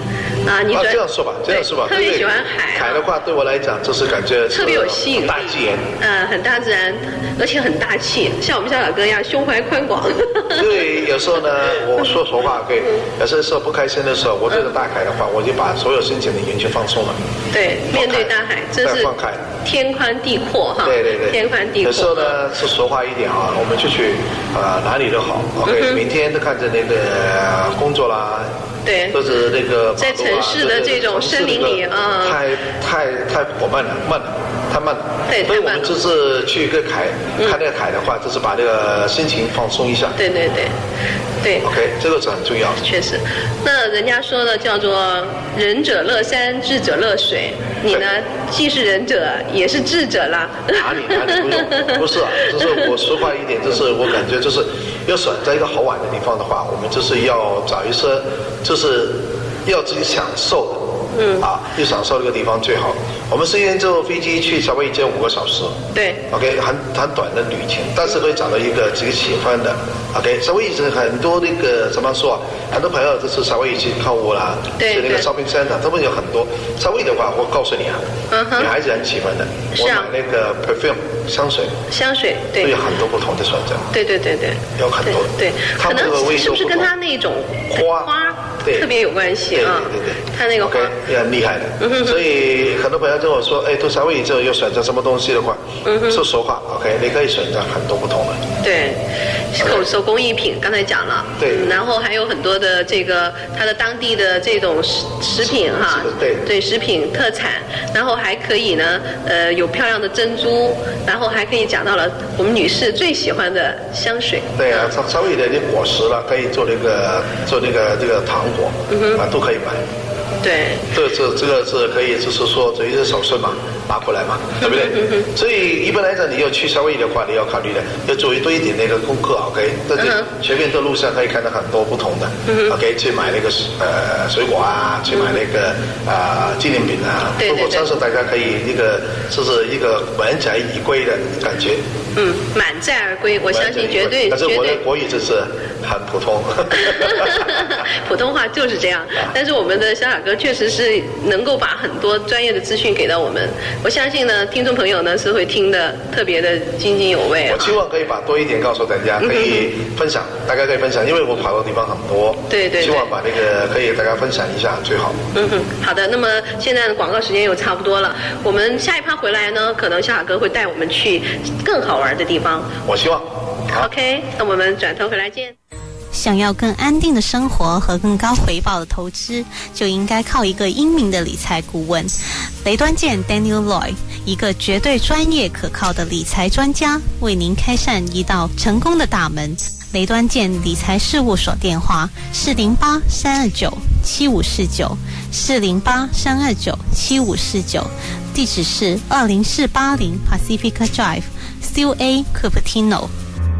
啊，你啊这样说吧，这样说吧， 特别喜欢海。 海的话，对我来讲，就是感觉特别有吸引力， 大自然， 呃，很大自然，而且很大气，像我们小老哥一样，胸怀宽广。 对，有时候呢，我说实话，对，有些时候不开心的时候，我对着大海的话，我就把所有心情的完全放松了。 对，面对大海，真是放开， 天宽地阔哈。 对对对， 天宽地阔。 有时候呢，是实话一点啊，我们出去啊、呃、哪里都好 ，OK，、嗯、明天都看着那个工作啦。 对， 或者那个、啊、 在城市的这种森林里啊， 太太太缓慢了，慢了，太慢了。 对， 所以我们就是去一个海，嗯、看那个海的话，就是把那个心情放松一下。 对对对，对。 OK， 这个是很重要的。 确实，那人家说的叫做仁者乐山，智者乐水。你呢，既是仁者，也是智者啦。 哪里哪里不用，不是啊，就是我实话一点，就是我感觉就是，要选在一个好玩的地方的话，我们就是要找一些，就是要自己享受的。嗯啊，要享受这个地方最好。我们虽然坐飞机去夏威夷只有五个小时， 对 ，OK， 很很短的旅程，但是会找到一个自己喜欢的 ，OK。夏威夷是很多那个怎么说啊？很多朋友就是夏威夷去购物啦，去那个 shopping center， 他们有很多。夏威夷的话，我告诉你啊，嗯、女孩子很喜欢的，我买那个 perfume 香水， 香水对， 都有很多不同的选择。 对对对对， 有很多。 对，可能是不是跟它那种花花特别有关系啊？ 对对对， 它那个花。 也很厉害的，嗯、所以很多朋友跟我说，哎，到夏威夷之后要选择什么东西的话，嗯、说实话 ，OK， 你可以选择很多不同的。 对，手手工艺品刚才讲了， 对、 嗯，然后还有很多的这个它的当地的这种食食品哈， 对对，食品特产，然后还可以呢，呃，有漂亮的珍珠，然后还可以讲到了我们女士最喜欢的香水。 对啊，夏夏威夷的那果实了，可以做那个做那个这个糖果，嗯、啊，都可以买。 对， 这这这个是可以，就是说这一些手顺嘛，拿过来嘛，对不对？嗯、所以一般来讲，你要去夏威夷的话，你要考虑的，要做多一点那个功课 ，OK？ 在这随便的路上可以看到很多不同的、嗯、，OK？ 去买那个呃水果啊，去买那个啊、呃、纪念品啊， 对对对， 我相信大家可以一个就是一一个满载而归的感觉。 嗯，满载而归，我相信绝对。 但是我的国语就是很普通。 普通话就是这样，但是我们的小雅哥确实是能够把很多专业的资讯给到我们。我相信呢，听众朋友呢是会听得特别的津津有味、啊。 我希望可以把多一点告诉大家，可以分享，嗯、大家可以分享，因为我跑的地方很多。 对 对, 对。 希望把那个可以大家分享一下最好。 嗯哼，好的。那么现在的广告时间又差不多了，我们下一趴回来呢，可能小雅哥会带我们去更好玩的地方。 我希望。 OK， 那我们转头回来见。 想要更安定的生活和更高回报的投资，就应该靠一个英明的理财顾问。雷端健 Daniel Loy， 一个绝对专业可靠的理财专家，为您开善一道成功的大门。雷端健理财事务所电话四零八三二九七五四九四零八三二九七五四九，地址是二零四八零 Pacifica Drive C A Cupertino。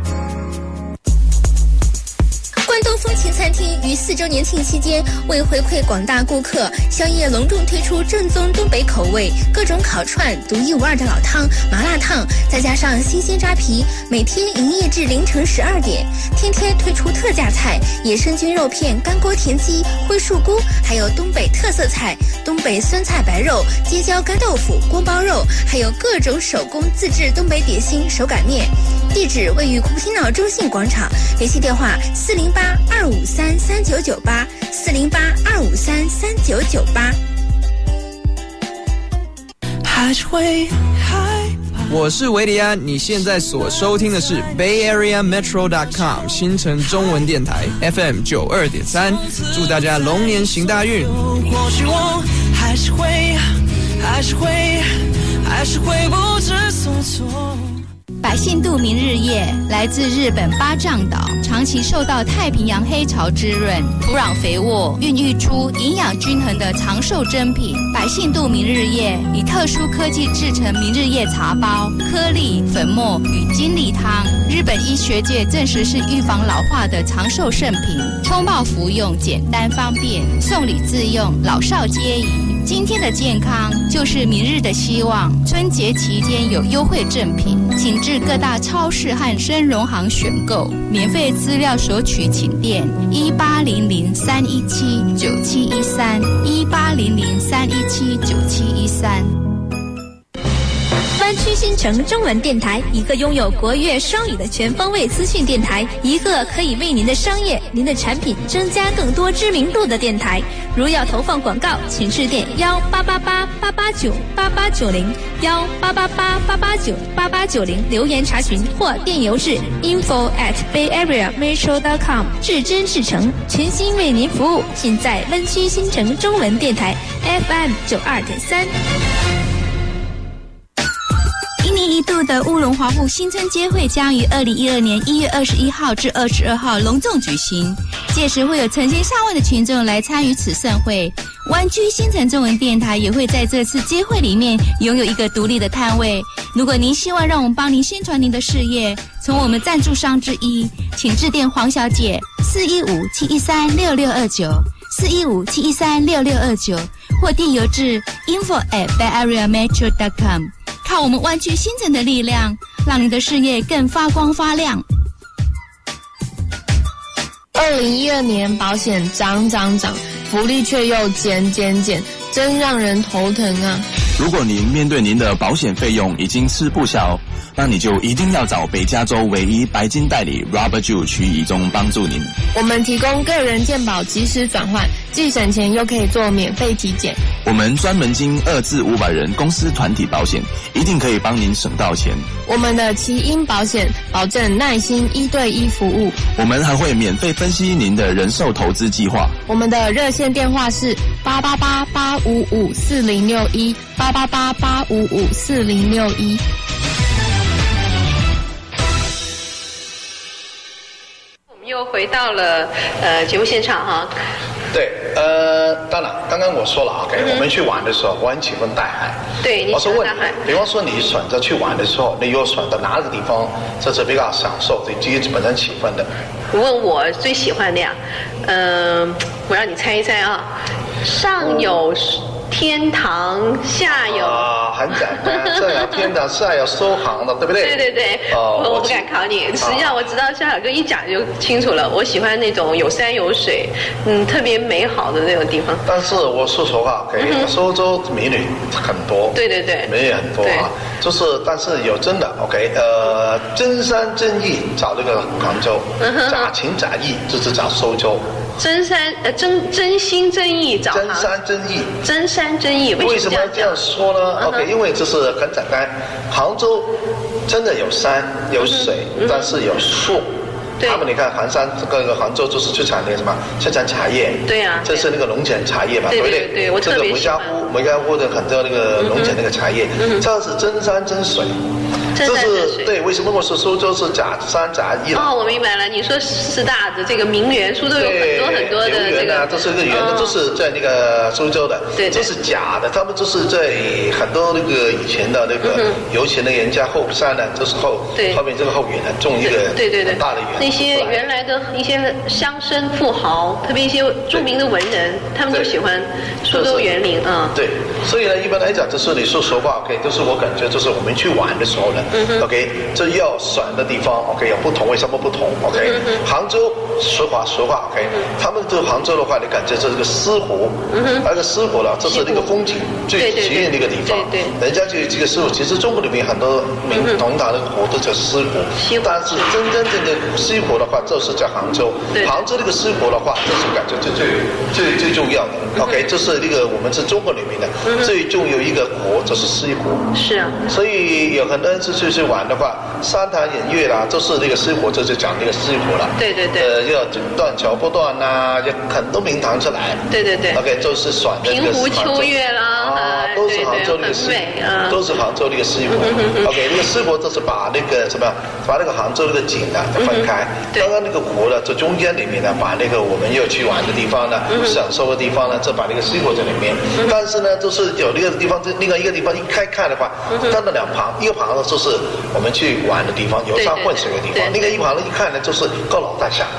关东风情餐厅于四周年庆期间，为回馈广大顾客，宵夜隆重推出正宗东北口味，各种烤串、独一无二的老汤、麻辣烫，再加上新鲜扎皮，每天营业至凌晨十二点。天天推出特价菜：野生菌肉片、干锅田鸡、灰树菇，还有东北特色菜东北酸菜白肉、街椒干豆腐、锅包肉，还有各种手工自制东北点心、手擀面。地址位于古皮岛中信广场，联系电话四零八二五三三九九八四零八二五三三九九八。 我是维里安，你现在所收听的是 Bay Area Metro dot com 新城中文电台 F M 九二点三，祝大家龙年行大运。 或许我还是会，还是会，还是会不知所措。 百信度明日叶来自日本八丈岛，长期受到太平洋黑潮滋润，土壤肥沃，孕育出营养均衡的长寿珍品。百信度明日叶以特殊科技制成明日叶茶包、颗粒、粉末与精力汤，日本医学界证实是预防老化的长寿圣品。冲泡服用简单方便，送礼自用老少皆宜。 今天的健康就是明日的希望。春节期间有优惠赠品，请至各大超市和生荣行选购。免费资料索取请电一八零零三一七九七一三一八零零三一七九七一三。 湾区新城中文电台，一个拥有国乐双语的全方位资讯电台，一个可以为您的商业、您的产品增加更多知名度的电台。如要投放广告，请致电幺八八八八八九八八九零幺八八八八八九八八九零留言查询，或电邮至 info at bay area metro dot com。至真至诚，全心为您服务，尽在湾区新城中文电台 F M 九二点三。 一年一度的乌龙华户新春街会将于二零一二年一月二十一号至二十二号隆重举行，届时会有成千上万的群众来参与此盛会。湾区新城中文电台也会在这次街会里面拥有一个独立的摊位。如果您希望让我们帮您宣传您的事业，从我们赞助商之一，请致电黄小姐四一五七一三六六二九四一五七一三六六二九，或电邮至 info at bay area metro dot com。靠我们湾区新城的力量，让你的事业更发光发亮。 二零一二年保险涨涨涨，福利却又减减减，真让人头疼啊！ 如果您面对您的保险费用已经吃不消，那你就一定要找北加州唯一白金代理 Robert Jew 徐以中帮助您。 我们提供个人健保即时转换，既省钱又可以做免费体检。 我们专门经二至五百人公司团体保险，一定可以帮您省到钱。 我们的奇英保险保证耐心一对一服务。 我们还会免费分析您的人寿投资计划。 我们的热线电话是八八八八五五四零六一八八八八五五四零六一。 又回到了呃节目现场哈。 对，呃，当然，刚刚我说了 ，OK，、嗯、我们去玩的时候，我很喜欢大海。 对，你喜欢大海。 比方说，你选择去玩的时候，你又选择哪个地方，这是比较享受，对自己本身喜欢的。 你问我最喜欢的呀，嗯、呃，我让你猜一猜啊，上有天堂，下有啊，很简单，上有天堂，下有收行的，对不对？ 对对对，哦、我我不敢考你。实际上我知道夏小哥一讲就清楚了。我喜欢那种有山有水，嗯，特别美好的那种地方。 但是我说实话，可以，嗯、苏州美女很多， 对对对， 美女很多啊。就是，但是有真的 OK， 呃，真山真意找这个杭州，嗯、假情假意就是找苏州。 真山呃真真心真意找真山真意， 真山真意。 为什么这样说呢、嗯、？OK， 因为这是很简单，杭州真的有山有水，嗯、但是有树。他们你看杭山这个杭州就是出产那个什么，出产茶叶。 对呀、啊。 这是那个龙井茶叶吧？ 对对对对，我特别喜欢。 这个梅家坞梅家坞的很多那个龙井那个茶叶，嗯、这是真山真水。 这是对，为什么我说苏州是假山假意哦，我明白了。你说师大的这个名园，苏州有很多很多的这个， 这是个园的，都是在那个苏州的， 对， 这是假的。他们就是在很多那个以前的那个有钱的人家后山呢，这时候后面这个后园呢种一个对对对大的园。 那些原来的一些乡绅富豪，特别一些著名的文人，他们都喜欢苏州园林啊。 对，所以呢，一般来讲，就是你说实话 ，OK， 就是我感觉就是我们去玩的时候呢。 嗯 OK， 这要选的地方 OK 有不同，为什么不同 ？OK，、嗯、杭州实话实话 OK，、嗯、他们这杭州的话，你感觉这是个西湖，嗯、那个西湖呢，这是那个风景最奇艳的一个地方。 对 对, 对, 对， 人家就这个西湖，其实中国里面很多名同堂的湖都叫西湖， 西湖但是真真正的西湖的话，就是叫杭州。杭州这个西湖的话，这是感觉最最最最重要的。嗯、OK， 这是那个我们是中国里面的、嗯、最重要一个湖，就是西湖。 是啊。 所以有很多人是去去玩的话，山潭饮月啦，这是那个西湖，这就讲那个西湖了。 对对对。 呃，要断桥不断呐，有很多名堂出来。 对对对。 OK， 就是选的那个平湖秋月啦， 啊，都是杭州那个西湖，都是杭州那个西湖。OK， 那个西湖就是把那个什么，把那个杭州那个景呢分开。刚刚那个湖呢，这中间里面呢，把那个我们要去玩的地方呢，享受的地方呢，这把那个西湖在里面。但是呢，就是有那个地方，另外一个地方一开看的话，它的两旁，一个旁呢就是我们去玩的地方，游山混水的地方；另外一旁呢一看呢就是高楼大厦。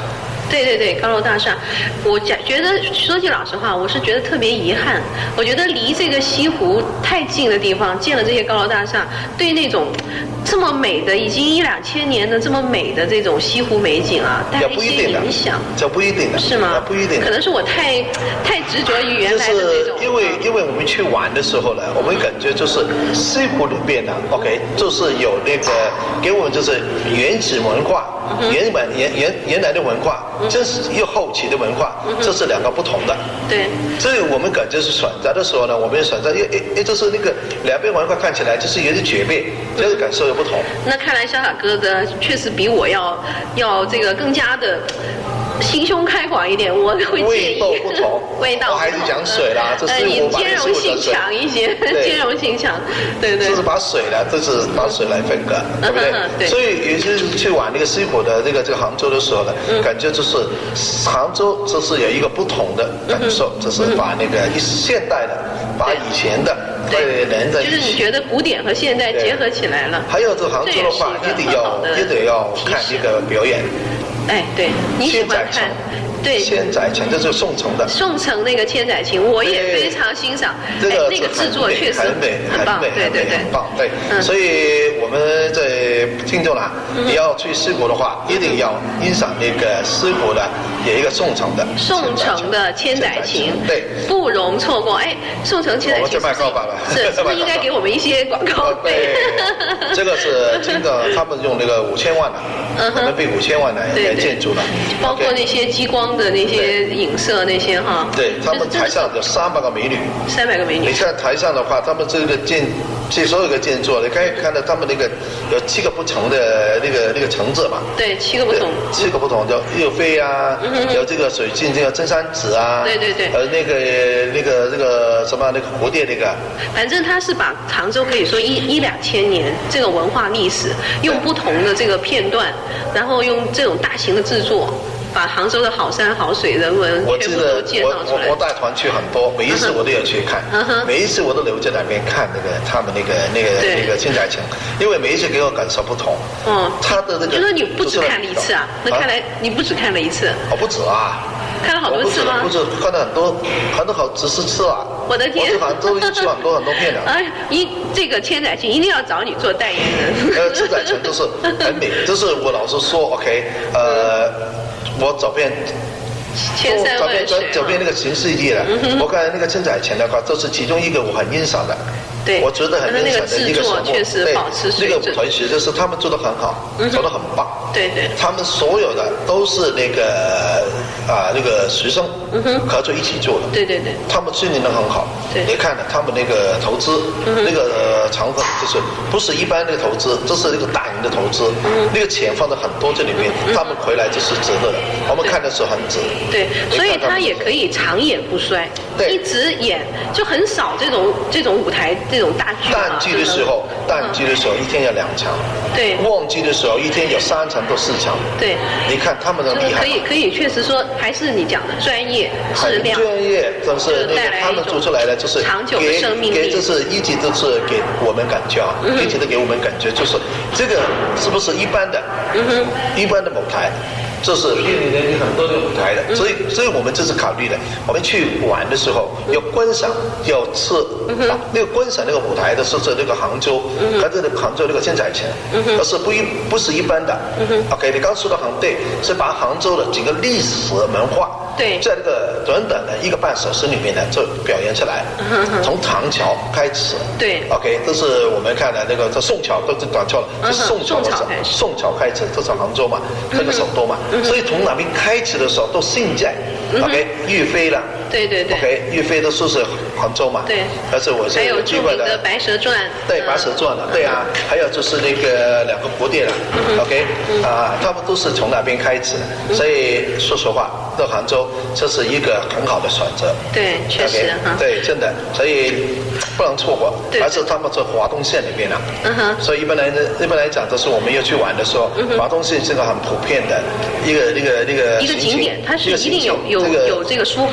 对对对，高楼大厦，我讲觉得说句老实话，我是觉得特别遗憾。我觉得离这个西湖太近的地方建了这些高楼大厦，对那种这么美的已经一两千年的这么美的这种西湖美景啊，带来一些影响。 这不一定的， 是吗？ 不一定的， 可能是我太太执着于原来的那种。 就是因为因为我们去玩的时候呢，我们感觉就是西湖里面呢 ，OK， 就是有那个给我们就是原始文化。原本原原原来的文化，这是又后期的文化，这是两个不同的。 对， 所以我们感觉是选择的时候呢，我们选择，诶诶诶，就是那个两边文化看起来就是有点绝变，这个感受又不同。 那看来潇洒哥的确实比我要要这个更加的心胸开广一点，我会介意。 味道不同， 味道不同。 我还是讲水啦，这是我兼容性强一些，兼容性强，对对。 这是把水呢，这是把水来分割，对不对？ 对。 所以也是去玩那个西湖的这个这个杭州的时候呢，感觉就是杭州这是有一个不同的感受，就是把那个一现代的，把以前的。对，连在一起。 就是你觉得古典和现代结合起来了。 还有这杭州的话，也得要也得要看一个表演。 哎，对，你喜欢看？对， 千载情，这是宋城的。 宋城那个千载情，我也非常欣赏。 这个那个制作确实很美， 很棒，对对对， 很棒。对，所以我们在听众啦，你要去西湖的话，一定要欣赏那个西湖的有一个宋城的。 宋城的千载情， 对， 不容错过。哎，宋城千载情， 我就卖告白了， 是是不是应该给我们一些广告费？ 这个是真的，他们用那个五千万的，人民币五千万来来建筑的， 包括那些激光的那些影射那些哈。 对他们台上有三百个美女， 三百个美女。 你看台上的话，他们这个建这所有的建筑，你可以看到他们那个有七个不同的那个那个层次嘛。 对，七个不同。 七个不同，叫岳飞啊，有这个水镜，这个真山子啊。 对对对。 呃，那个那个那个什么那个蝴蝶那个。 反正他是把杭州可以说一一两千年这个文化历史，用不同的这个片段，然后用这种大型的制作。把杭州的好山好水人文全部都介绍出来。 我我我带团去很多，每一次我都有去看，每一次我都留在那边看那个他们那个那个那个千载情，因为每一次给我感受不同。 嗯， 他的那个。 就说你不止看了一次啊？那看来你不止看了一次。 我不止啊。 看了好多次吗？ 不止，看了很多，很多好几十次啊！ 我的天！ 我去杭州去很多很多片的。 哎，一这个千载情一定要找你做代言人。 呃，千载情都是很美，就是我老实说 ，OK， 呃，我走遍。 千山万水， 走遍那个全世界了。我看那个千载情的话，这是其中一个我很欣赏的。 对， 我觉得很欣赏的一个手确实保持水准。 那个团学就是他们做的很好，做的很棒。 对对。 他们所有的都是那个啊那个学生合作一起做的。 对对对。 他们训练的很好。 对。 你看了他们那个投资，那个场合就是不是一般的投资，这是那个大型的投资，那个钱放在很多这里面，他们回来就是值得的。我们看的时候很值。 对，所以他也可以长演不衰，一直演，就很少这种这种舞台这种大剧。 淡季的时候，淡季的时候一天有两场， 对， 旺季的时候一天有三场到四场， 对。 你看他们的厉害， 可以可以确实说，还是你讲的专业质量， 专业就是那个他们做出来的就是长久的生命力， 给就是一直都是给我们感觉啊，一直都给我们感觉就是这个是不是一般的，一般的舞台。这是面临的很多的舞台的，所以所以我们这是考虑的。我们去玩的时候要观赏，要吃啊，那个观赏那个舞台的是在那个杭州，和这个杭州那个千载情，而是不一不是一般的。OK， 你刚说的很对，是把杭州的整个历史文化， 对， 在这个短短的一个半小时里面呢，就表现出来。从唐桥开始， 对 ，OK， 这是我们看的那个这宋桥都是短桥了，是宋桥开始，宋桥开始，这是杭州嘛，这个首都嘛。所以从那边开始的时候到现在 ，OK， 岳飞了， 对对对 ，OK， 岳飞都是是杭州嘛， 对， 而且我是有著名的《白蛇传》， 对，《白蛇传》了，对啊，还有就是那个两个蝴蝶了 ，OK， 啊，他们都是从那边开始，所以说实话，到杭州这是一个很好的选择， 对，确实哈， 对，真的，所以不能错过，而且他们在华东县里面啊，嗯哼，所以一般来一般来讲，都是我们要去玩的时候，华东县是个很普遍的。一个那个那个一个景点，它是一定有有有这个书航的，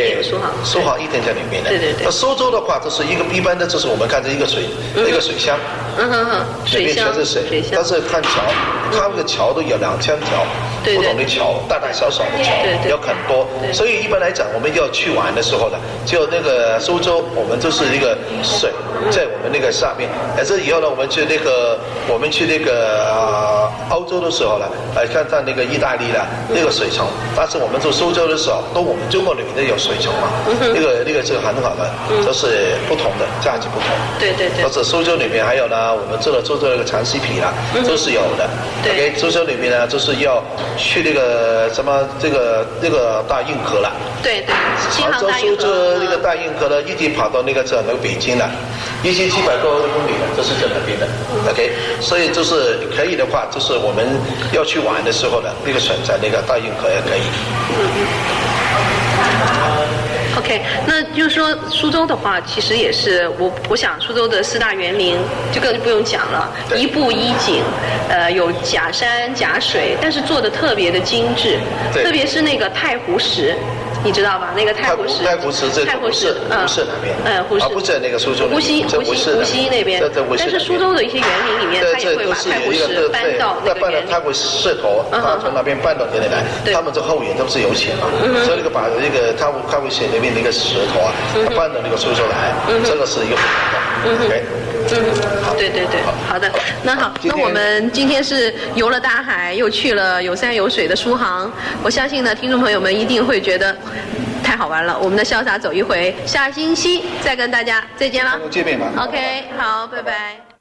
对，苏杭， 苏杭一定在里面的。 对对对。 那苏州的话，这是一个一般的，就是我们看这一个水， 嗯、 一个水乡， 嗯哼哼， 里面全是水， 水乡。 但是看桥，它那个桥都有两千条， 对对不同的桥，大大小小的桥， 对对， 有很多。所以一般来讲，我们要去玩的时候呢，就那个苏州，我们就是一个水在我们那个上面。但是以后呢，我们去那个，我们去那个呃欧洲的时候呢，呃，看到那个意大利的那个水城，但是我们做苏州的时候，都我们中国里面有水城嘛，那个那个是很好的，都是不同的，价值不同。 对对对。 或者苏州里面还有呢，我们做了做做那个长溪皮啦，都是有的。 对。 苏州里面呢，就是要去那个什么这个那个大运河了。 对对。 杭州、苏州那个大运河呢，一直跑到那个这那个北京了，一千七百多公里了，这是在那边的。OK， 所以就是可以的话，就是我们要去玩的时候呢，那个选择那个大运河也可以。 嗯嗯。OK， 那就是说苏州的话，其实也是我我想苏州的四大园林就更不用讲了，一步一景，呃，有假山假水，但是做的特别的精致，特别是那个太湖石。你知道吧？那个太湖石， 太湖石这太湖石， 嗯，湖石那边， 嗯，湖石， 而不在那个苏州， 无锡，无锡，无锡那边。但是苏州的一些园林里面，它也会把太湖石搬到那个园林。 太湖石头，他从那边搬到这里来，他们这后援都是有钱嘛，所以那个把那个太湖太湖石那边那个石头啊，搬到那个苏州来，这个是一个很好的。OK。 嗯，对对对，好的，那好，那我们今天是游了大海，又去了有山有水的苏杭，我相信呢，听众朋友们一定会觉得太好玩了。我们的潇洒走一回，下星期再跟大家再见了， 见面吧。 OK， 好，拜拜。